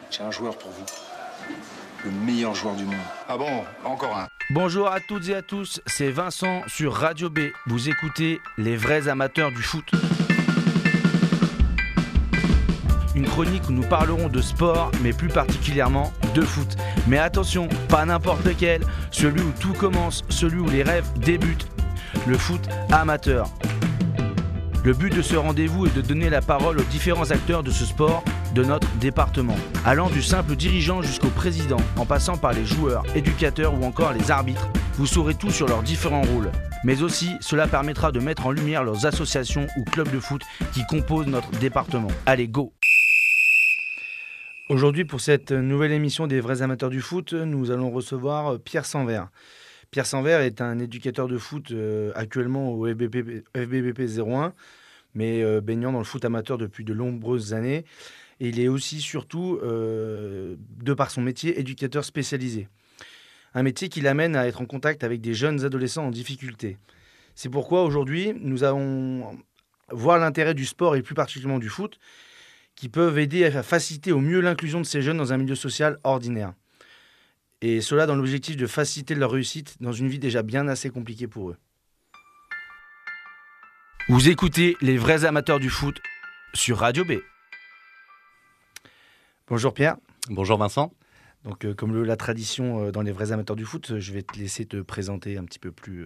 J'ai un joueur pour vous. Le meilleur joueur du monde. Ah bon, encore un. Bonjour à toutes et à tous, c'est Vincent sur Radio B. Vous écoutez les vrais amateurs du foot. Une chronique où nous parlerons de sport, mais plus particulièrement de foot. Mais attention, pas n'importe lequel, celui où tout commence, celui où les rêves débutent. Le foot amateur. Le but de ce rendez-vous est de donner la parole aux différents acteurs de ce sport de notre département, allant du simple dirigeant jusqu'au président, en passant par les joueurs, éducateurs ou encore les arbitres. Vous saurez tout sur leurs différents rôles. Mais aussi, cela permettra de mettre en lumière leurs associations ou clubs de foot qui composent notre département. Allez, go! Aujourd'hui, pour cette nouvelle émission des vrais amateurs du foot, nous allons recevoir Pierre Sanvert. Pierre Sanvert est un éducateur de foot actuellement au FBBP 01, mais baignant dans le foot amateur depuis de nombreuses années. Et il est aussi, surtout, de par son métier, éducateur spécialisé. Un métier qui l'amène à être en contact avec des jeunes adolescents en difficulté. C'est pourquoi aujourd'hui, nous allons voir l'intérêt du sport et plus particulièrement du foot, qui peuvent aider à faciliter au mieux l'inclusion de ces jeunes dans un milieu social ordinaire. Et cela dans l'objectif de faciliter leur réussite dans une vie déjà bien assez compliquée pour eux. Vous écoutez les vrais amateurs du foot sur Radio B. Bonjour Pierre. Bonjour Vincent. Donc comme la tradition dans les vrais amateurs du foot, je vais te laisser te présenter un petit peu plus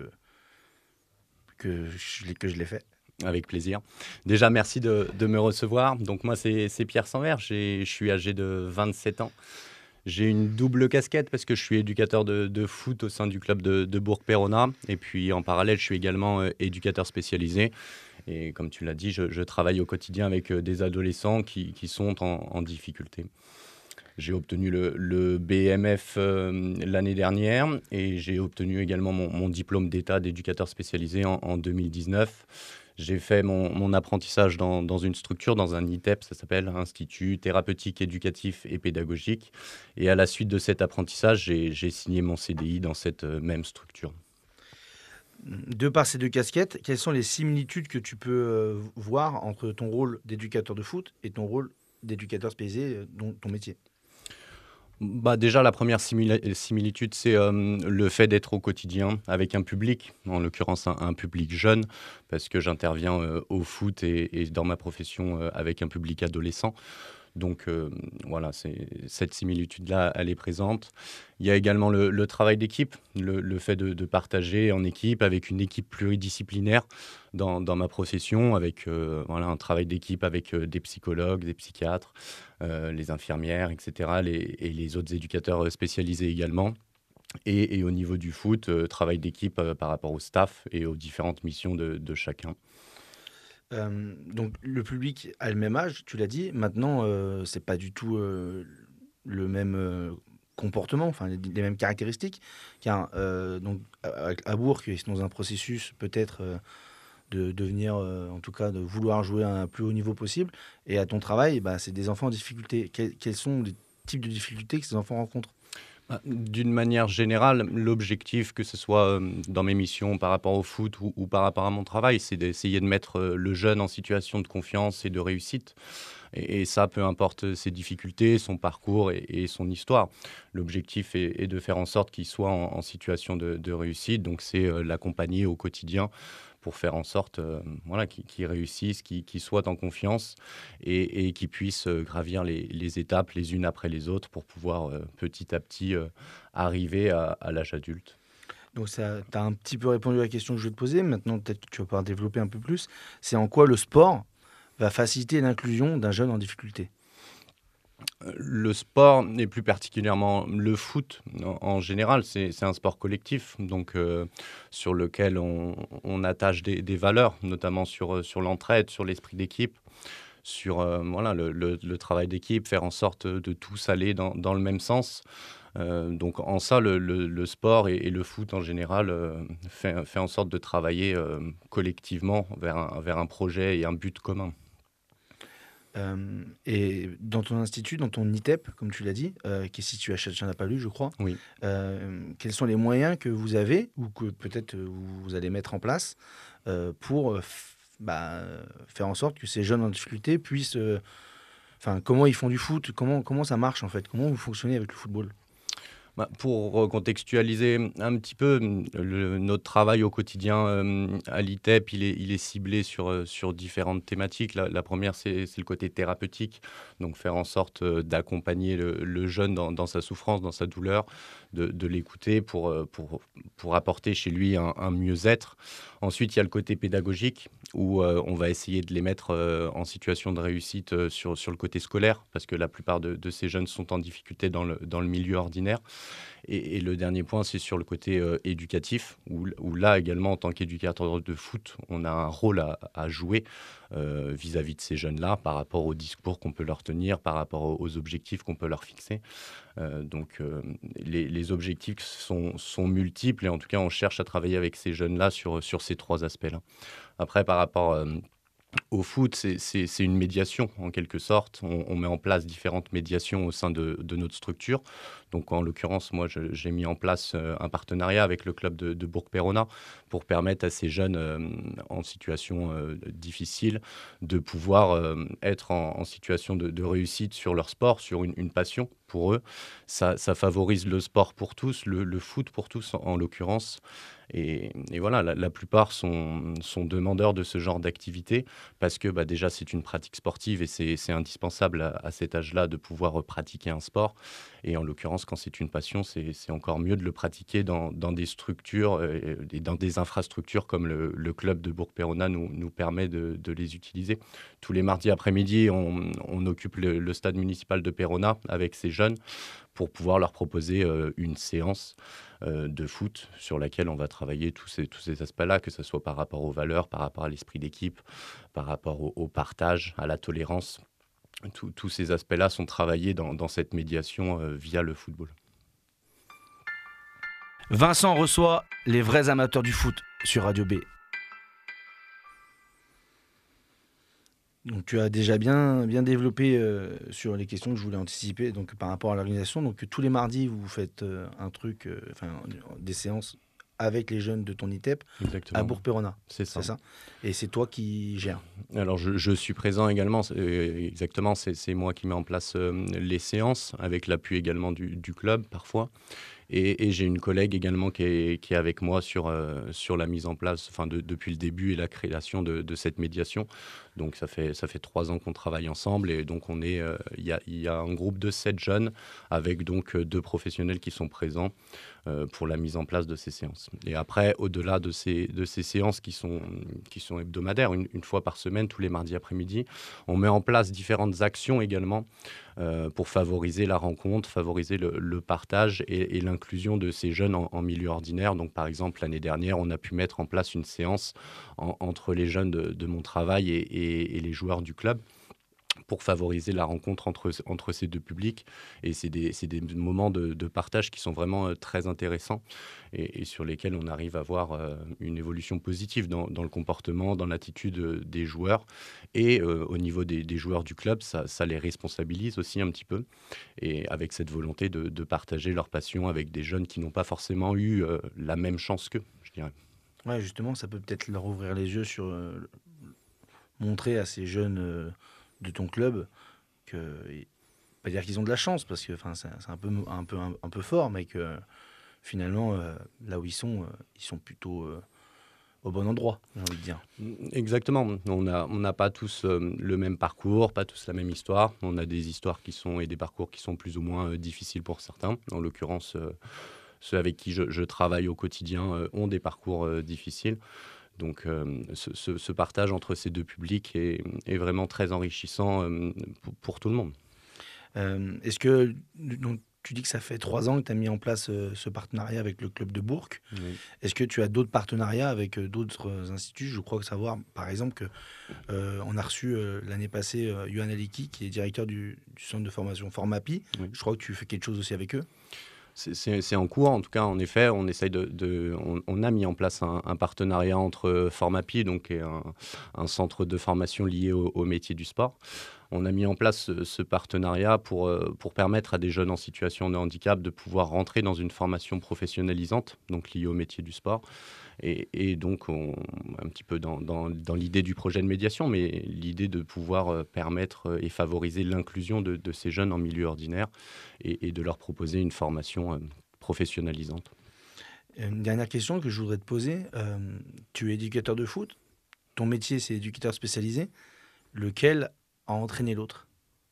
que je l'ai fait. Avec plaisir. Déjà, merci de me recevoir. Donc moi, c'est Pierre Sanvert. Je suis âgé de 27 ans. J'ai une double casquette parce que je suis éducateur de foot au sein du club de Bourg-Péronat. Et puis en parallèle, je suis également éducateur spécialisé. Et comme tu l'as dit, je travaille au quotidien avec des adolescents qui sont en difficulté. J'ai obtenu le BMF l'année dernière et j'ai obtenu également mon diplôme d'état d'éducateur spécialisé en 2019. J'ai fait mon apprentissage dans une structure, dans un ITEP, ça s'appelle Institut thérapeutique, éducatif et pédagogique. Et à la suite de cet apprentissage, j'ai signé mon CDI dans cette même structure. De par ces deux casquettes, quelles sont les similitudes que tu peux voir entre ton rôle d'éducateur de foot et ton rôle d'éducateur spécialisé, dont ton métier ? Déjà, la première similitude, c'est le fait d'être au quotidien avec un public, en l'occurrence un public jeune, parce que j'interviens au foot et dans ma profession avec un public adolescent. Donc voilà, cette similitude-là, elle est présente. Il y a également le travail d'équipe, le fait de partager en équipe avec une équipe pluridisciplinaire dans ma profession, avec un travail d'équipe avec des psychologues, des psychiatres, les infirmières, etc., et les autres éducateurs spécialisés également. Et au niveau du foot, travail d'équipe par rapport au staff et aux différentes missions de chacun. Donc le public a le même âge, tu l'as dit. Maintenant, c'est pas du tout le même comportement, enfin les mêmes caractéristiques. Car donc à Bourg, ils sont dans un processus peut-être de devenir, en tout cas, de vouloir jouer à un plus haut niveau possible. Et à ton travail, c'est des enfants en difficulté. Quels sont les types de difficultés que ces enfants rencontrent ? D'une manière générale, l'objectif, que ce soit dans mes missions par rapport au foot ou par rapport à mon travail, c'est d'essayer de mettre le jeune en situation de confiance et de réussite. Et ça, peu importe ses difficultés, son parcours et son histoire. L'objectif est de faire en sorte qu'il soit en situation de réussite. Donc, c'est l'accompagner au quotidien pour faire en sorte qu'il réussisse, qu'il soit en confiance et qu'il puisse gravir les étapes les unes après les autres pour pouvoir petit à petit arriver à l'âge adulte. Donc tu as un petit peu répondu à la question que je vais te poser. Maintenant, peut-être que tu vas pouvoir développer un peu plus. C'est en quoi le sport va faciliter l'inclusion d'un jeune en difficulté ? Le sport, et plus particulièrement le foot en général, c'est un sport collectif, donc sur lequel on attache des valeurs, notamment sur l'entraide, sur l'esprit d'équipe, sur le travail d'équipe, faire en sorte de tous aller dans le même sens. Donc en ça, le sport et le foot en général fait en sorte de travailler collectivement vers un projet et un but commun. Et dans ton institut, dans ton ITEP, comme tu l'as dit, qui est situé à Châtillon-la-Palud, je crois, Oui. Quels sont les moyens que vous avez ou que peut-être vous allez mettre en place pour faire en sorte que ces jeunes en difficulté puissent Enfin, comment ils font du foot? Comment ça marche en fait? Comment vous fonctionnez avec le football? Bah, pour recontextualiser un petit peu, notre travail au quotidien à l'ITEP, il est ciblé sur différentes thématiques. La première, c'est le côté thérapeutique, donc faire en sorte d'accompagner le jeune dans sa souffrance, dans sa douleur, de l'écouter pour apporter chez lui un mieux-être. Ensuite, il y a le côté pédagogique, où on va essayer de les mettre en situation de réussite sur le côté scolaire, parce que la plupart de ces jeunes sont en difficulté dans le milieu ordinaire. Et le dernier point, c'est sur le côté éducatif, où là également, en tant qu'éducateur de foot, on a un rôle à jouer vis-à-vis de ces jeunes-là, par rapport au discours qu'on peut leur tenir, par rapport aux objectifs qu'on peut leur fixer. Les objectifs sont multiples, et en tout cas, on cherche à travailler avec ces jeunes-là sur ces trois aspects-là. Après, par rapport au foot, c'est une médiation en quelque sorte. On met en place différentes médiations au sein de notre structure. Donc en l'occurrence, moi, j'ai mis en place un partenariat avec le club de Bourg-Péronat pour permettre à ces jeunes en situation difficile de pouvoir être en situation de réussite sur leur sport, sur une passion pour eux. Ça favorise le sport pour tous, le foot pour tous en l'occurrence. Et voilà, la plupart sont demandeurs de ce genre d'activité parce que bah, déjà, c'est une pratique sportive et c'est indispensable à cet âge-là de pouvoir pratiquer un sport. Et en l'occurrence, quand c'est une passion, c'est encore mieux de le pratiquer dans des structures et dans des infrastructures comme le club de Bourg-Péronat nous permet de les utiliser. Tous les mardis après-midi, on occupe le stade municipal de Péronat avec ces jeunes pour pouvoir leur proposer une séance de foot sur laquelle on va travailler tous ces aspects-là, que ce soit par rapport aux valeurs, par rapport à l'esprit d'équipe, par rapport au partage, à la tolérance. Tous ces aspects-là sont travaillés dans cette médiation via le football. Vincent reçoit les vrais amateurs du foot sur Radio B. Donc tu as déjà bien développé sur les questions que je voulais anticiper donc par rapport à l'organisation. Donc tous les mardis, vous faites des séances avec les jeunes de ton ITEP Exactement. à Bourg-Péronat. C'est ça. Et c'est toi qui gères. Alors je suis présent également, exactement, c'est moi qui mets en place les séances, avec l'appui également du club parfois. Et j'ai une collègue également qui est avec moi sur la mise en place, depuis le début et la création de cette médiation. Donc ça fait 3 ans qu'on travaille ensemble, et donc il y a un groupe de 7 jeunes avec donc 2 professionnels qui sont présents pour la mise en place de ces séances. Et après, au-delà de ces séances qui sont hebdomadaires, une fois par semaine, tous les mardis après-midi, on met en place différentes actions également pour favoriser la rencontre, favoriser le partage et l'inclusion de ces jeunes en milieu ordinaire. Donc par exemple, l'année dernière, on a pu mettre en place une séance entre les jeunes de mon travail et les joueurs du club, pour favoriser la rencontre entre ces deux publics. Et c'est des moments de partage qui sont vraiment très intéressants et sur lesquels on arrive à voir une évolution positive dans le comportement, dans l'attitude des joueurs. Et au niveau des joueurs du club, ça les responsabilise aussi un petit peu, et avec cette volonté de partager leur passion avec des jeunes qui n'ont pas forcément eu la même chance qu'eux, je dirais. Ouais, justement, ça peut peut-être leur ouvrir les yeux sur montrer à ces jeunes de ton club que, pas dire qu'ils ont de la chance, parce que c'est un peu fort, mais que finalement, là où ils sont plutôt au bon endroit, j'ai envie de dire. Exactement. On n'a pas tous le même parcours, pas tous la même histoire. On a des histoires et des parcours qui sont plus ou moins difficiles pour certains. En l'occurrence, ceux avec qui je travaille au quotidien ont des parcours difficiles. Donc ce partage entre ces deux publics est vraiment très enrichissant pour tout le monde. Est-ce que donc, tu dis que ça fait 3 ans que tu as mis en place ce partenariat avec le club de Bourg. Oui. Est-ce que tu as d'autres partenariats avec d'autres instituts? Je crois savoir, par exemple, qu'on a reçu l'année passée Yohan Aliki, qui est directeur du centre de formation Formapi. Oui. Je crois que tu fais quelque chose aussi avec eux. C'est en cours, en tout cas, en effet, on essaye on a mis en place un partenariat entre Formapi, donc qui est un centre de formation lié au métier du sport. On a mis en place ce partenariat pour permettre à des jeunes en situation de handicap de pouvoir rentrer dans une formation professionnalisante, donc liée au métier du sport. Et donc, un petit peu dans l'idée du projet de médiation, mais l'idée de pouvoir permettre et favoriser l'inclusion de ces jeunes en milieu ordinaire et de leur proposer une formation professionnalisante. Une dernière question que je voudrais te poser. Tu es éducateur de foot. Ton métier, c'est éducateur spécialisé. Lequel a entraîné l'autre ?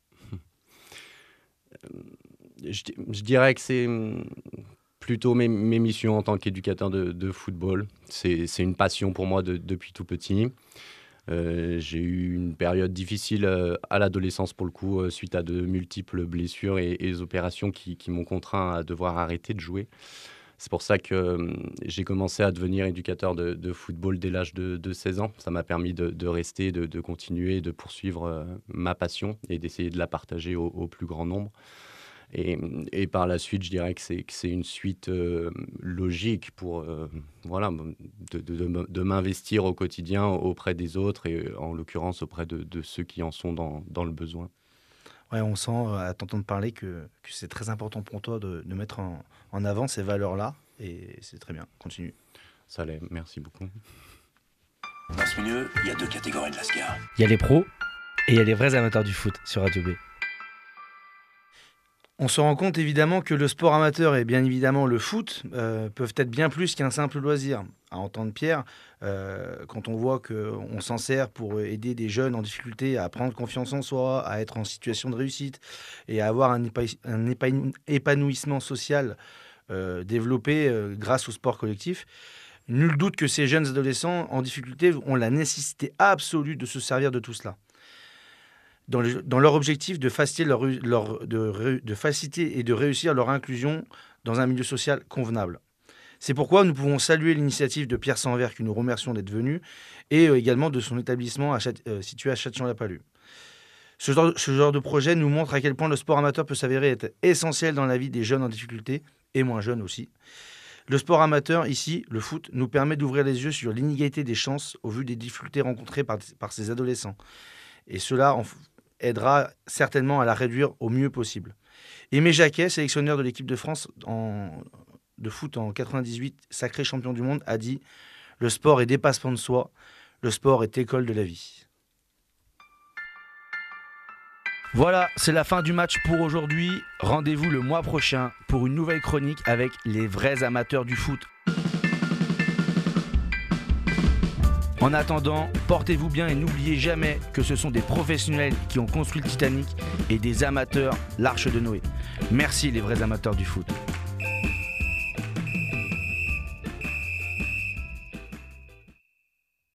Je dirais que c'est plutôt mes missions en tant qu'éducateur de football. C'est une passion pour moi depuis tout petit. J'ai eu une période difficile à l'adolescence pour le coup, suite à de multiples blessures et des opérations qui m'ont contraint à devoir arrêter de jouer. C'est pour ça que j'ai commencé à devenir éducateur de football dès l'âge de 16 ans. Ça m'a permis de rester, de continuer, de poursuivre ma passion et d'essayer de la partager au plus grand nombre. Et par la suite, je dirais que c'est une suite logique pour de m'investir au quotidien auprès des autres et en l'occurrence auprès de ceux qui en sont dans le besoin. Ouais, on sent à t'entendre parler que c'est très important pour toi de mettre en avant ces valeurs-là et c'est très bien. Continue. Ça l'est, merci beaucoup. Dans ce milieu, il y a 2 catégories de lascar. Il y a les pros et il y a les vrais amateurs du foot sur Radio B. On se rend compte évidemment que le sport amateur et bien évidemment le foot peuvent être bien plus qu'un simple loisir. À entendre Pierre, quand on voit qu'on s'en sert pour aider des jeunes en difficulté à prendre confiance en soi, à être en situation de réussite et à avoir un épanouissement social développé grâce au sport collectif, nul doute que ces jeunes adolescents en difficulté ont la nécessité absolue de se servir de tout cela. Dans leur objectif de faciliter et de réussir leur inclusion dans un milieu social convenable. C'est pourquoi nous pouvons saluer l'initiative de Pierre Sanvert, que nous remercions d'être venu, et également de son établissement situé à Châtillon-la-Palud. Ce genre de projet nous montre à quel point le sport amateur peut s'avérer être essentiel dans la vie des jeunes en difficulté, et moins jeunes aussi. Le sport amateur, ici, le foot, nous permet d'ouvrir les yeux sur l'inégalité des chances au vu des difficultés rencontrées par ces adolescents. Et cela aidera certainement à la réduire au mieux possible. Aimé Jacquet, sélectionneur de l'équipe de France de foot en 98, sacré champion du monde, a dit « Le sport est dépassement de soi, le sport est école de la vie ». Voilà, c'est la fin du match pour aujourd'hui. Rendez-vous le mois prochain pour une nouvelle chronique avec les vrais amateurs du foot. En attendant, portez-vous bien et n'oubliez jamais que ce sont des professionnels qui ont construit le Titanic et des amateurs l'Arche de Noé. Merci les vrais amateurs du foot.